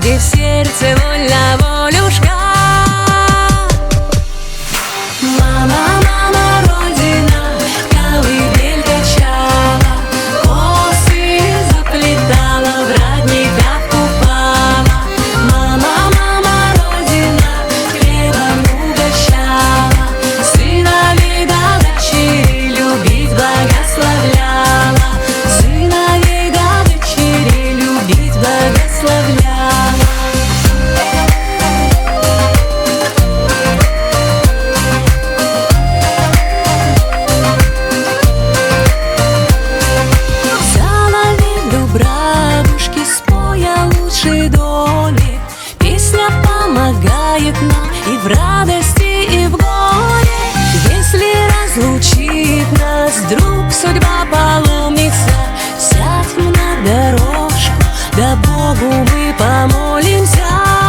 и в сердце вольна волюшка. Мама, мама, родина, колыбель качала, косы заплетала, в родниках купала. Мама, мама, родина, хлебом угощала, сыновей да дочерей любить благословляла, сыновей да дочерей любить благословляла. Бабушки, споя лучшей доли, песня помогает нам и в радости, и в горе. Если разлучит нас вдруг судьба поломится, сядем на дорожку, да Богу мы помолимся.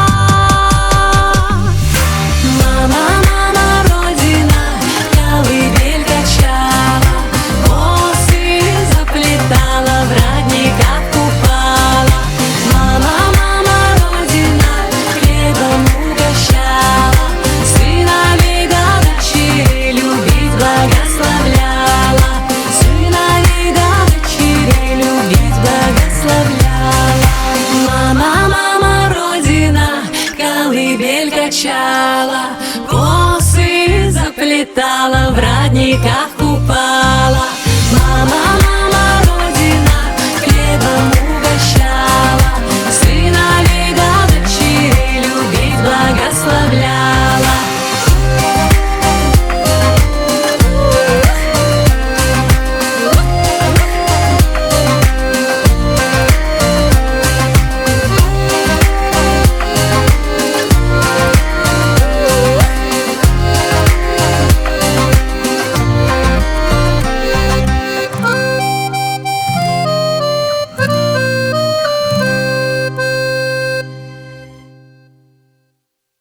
Мама, мама, родина, колыбель качала, косы заплетала, в родниках купала. Мама, мама, родина, хлебом угощала, сыновей да дочерей любить благословляла, сыновей да дочерей любить благословляла. Мама, мама, родина, колыбель качала, косы заплетала, в родниках купала.